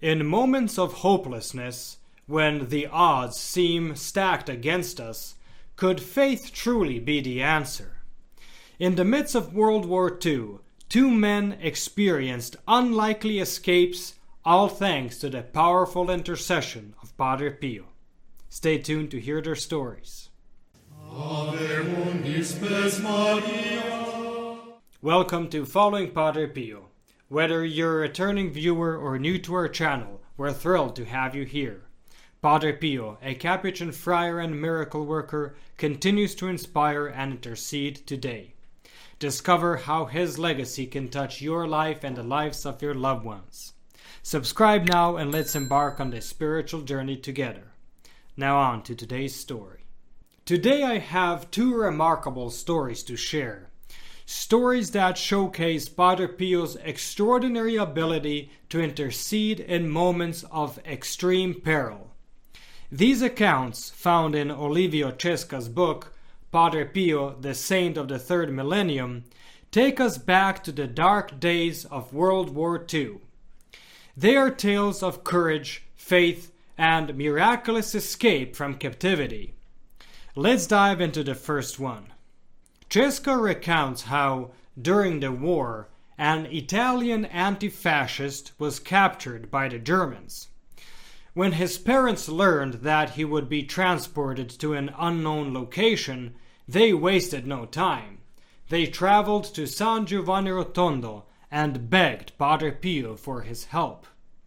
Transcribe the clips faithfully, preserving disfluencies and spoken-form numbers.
In moments of hopelessness, when the odds seem stacked against us, could faith truly be the answer? In the midst of World War Two, two men experienced unlikely escapes, all thanks to the powerful intercession of Padre Pio. Stay tuned to hear their stories. Welcome to Following Padre Pio. Whether you're a returning viewer or new to our channel, we're thrilled to have you here. Padre Pio, a Capuchin friar and miracle worker, continues to inspire and intercede today. Discover how his legacy can touch your life and the lives of your loved ones. Subscribe now and let's embark on this spiritual journey together. Now on to today's story. Today I have two remarkable stories to share. Stories that showcase Padre Pio's extraordinary ability to intercede in moments of extreme peril. These accounts, found in Olivio Cesca's book, Padre Pio, the Saint of the Third Millennium, take us back to the dark days of World War Two. They are tales of courage, faith, and miraculous escape from captivity. Let's dive into the first one. Cesca recounts how, during the war, an Italian anti-fascist was captured by the Germans. When his parents learned that he would be transported to an unknown location, they wasted no time. They traveled to San Giovanni Rotondo and begged Padre Pio for his help.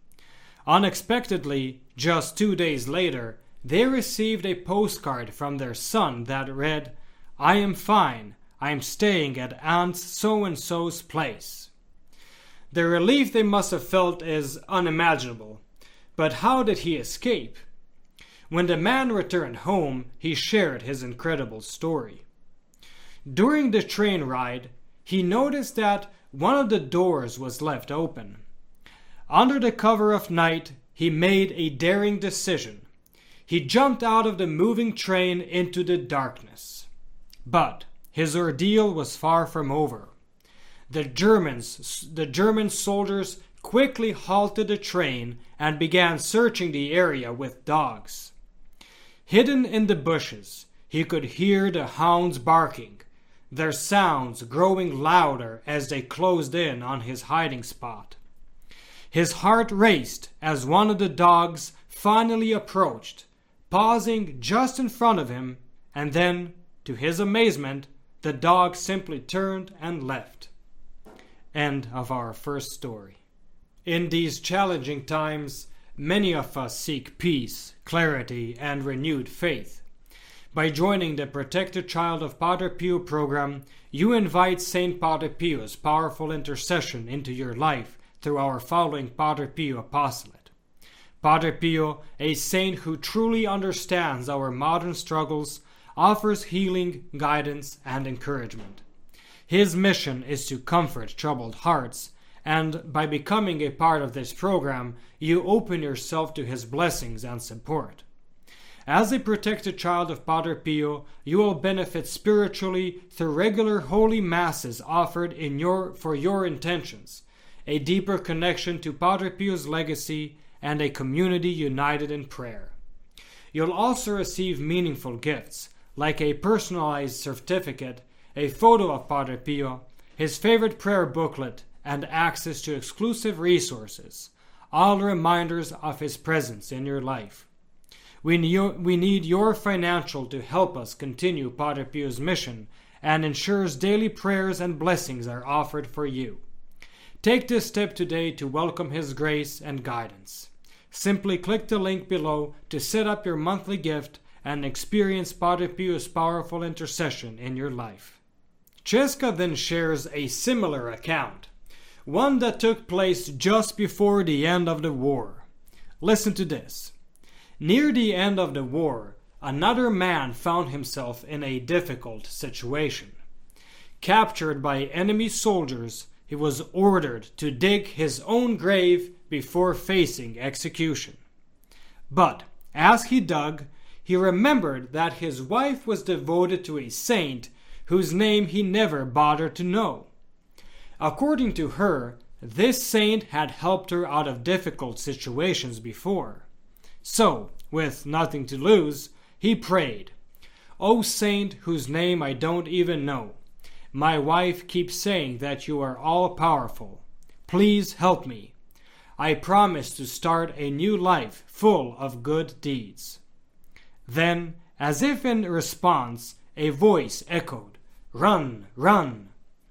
Unexpectedly, just two days later, they received a postcard from their son that read, "I am fine. I am staying at Aunt so-and-so's place." The relief they must have felt is unimaginable. But how did he escape? When the man returned home, he shared his incredible story. During the train ride, he noticed that one of the doors was left open. Under the cover of night, he made a daring decision. He jumped out of the moving train into the darkness. But his ordeal was far from over. The Germans, the German soldiers quickly halted the train and began searching the area with dogs. Hidden in the bushes, he could hear the hounds barking, their sounds growing louder as they closed in on his hiding spot. His heart raced as one of the dogs finally approached, pausing just in front of him, and then, to his amazement, the dog simply turned and left. End of our first story. In these challenging times, many of us seek peace, clarity, and renewed faith. By joining the Protected Child of Padre Pio program, you invite Saint Padre Pio's powerful intercession into your life through our Following Padre Pio apostolate. Padre Pio, a saint who truly understands our modern struggles, offers healing, guidance, and encouragement. His mission is to comfort troubled hearts, and by becoming a part of this program, you open yourself to his blessings and support. As a protected child of Padre Pio, you will benefit spiritually through regular holy masses offered in your for your intentions, a deeper connection to Padre Pio's legacy, and a community united in prayer. You'll also receive meaningful gifts, like a personalized certificate, a photo of Padre Pio, his favorite prayer booklet, and access to exclusive resources, all reminders of his presence in your life. We, ne- we need your financial to help us continue Padre Pio's mission and ensures daily prayers and blessings are offered for you. Take this step today to welcome his grace and guidance. Simply click the link below to set up your monthly gift and experience Padre Pio's powerful intercession in your life. Cesca then shares a similar account, one that took place just before the end of the war. Listen to this. Near the end of the war, another man found himself in a difficult situation. Captured by enemy soldiers, he was ordered to dig his own grave before facing execution. But as he dug, he remembered that his wife was devoted to a saint whose name he never bothered to know. According to her, this saint had helped her out of difficult situations before. So, with nothing to lose, he prayed, "O saint whose name I don't even know, my wife keeps saying that you are all-powerful. Please help me. I promise to start a new life full of good deeds." Then, as if in response, a voice echoed, "Run, run."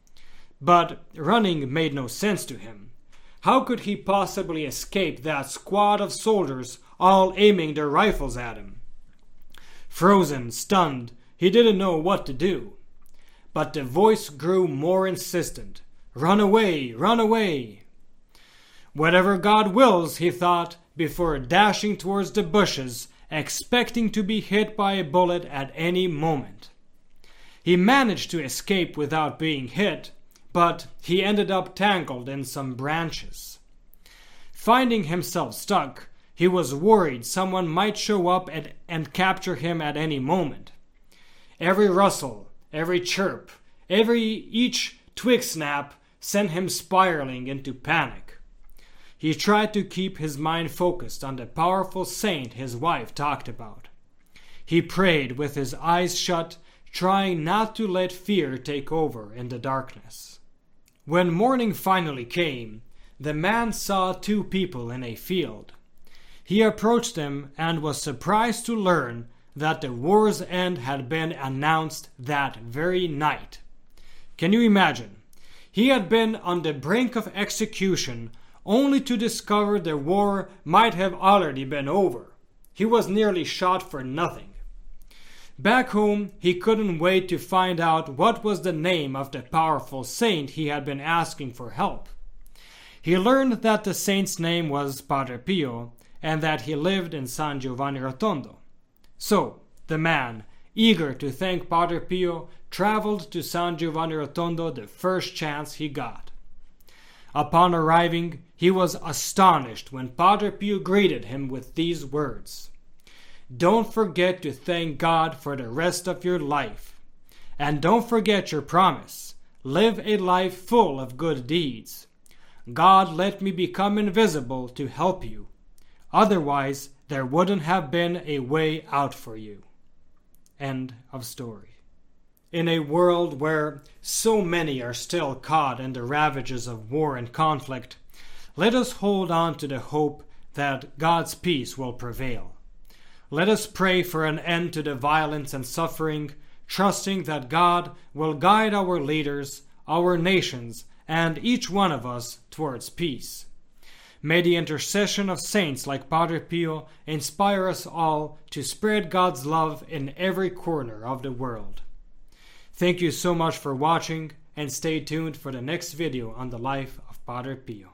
But running made no sense to him. How could he possibly escape that squad of soldiers all aiming their rifles at him? Frozen, stunned, he didn't know what to do. But the voice grew more insistent. "Run away, run away." Whatever God wills, he thought, before dashing towards the bushes, expecting to be hit by a bullet at any moment. He managed to escape without being hit, but he ended up tangled in some branches. Finding himself stuck, he was worried someone might show up and, and capture him at any moment. Every rustle, every chirp, every each twig snap sent him spiraling into panic. He tried to keep his mind focused on the powerful saint his wife talked about. He prayed with his eyes shut, trying not to let fear take over in the darkness. When morning finally came, the man saw two people in a field. He approached them and was surprised to learn that the war's end had been announced that very night. Can you imagine? He had been on the brink of execution only to discover the war might have already been over. He was nearly shot for nothing. Back home, he couldn't wait to find out what was the name of the powerful saint he had been asking for help. He learned that the saint's name was Padre Pio, and that he lived in San Giovanni Rotondo. So, the man, eager to thank Padre Pio, traveled to San Giovanni Rotondo the first chance he got. Upon arriving, he was astonished when Padre Pio greeted him with these words: "Don't forget to thank God for the rest of your life. And don't forget your promise. Live a life full of good deeds. God let me become invisible to help you. Otherwise, there wouldn't have been a way out for you." End of story. In a world where so many are still caught in the ravages of war and conflict, let us hold on to the hope that God's peace will prevail. Let us pray for an end to the violence and suffering, trusting that God will guide our leaders, our nations, and each one of us towards peace. May the intercession of saints like Padre Pio inspire us all to spread God's love in every corner of the world. Thank you so much for watching, and stay tuned for the next video on the life of Padre Pio.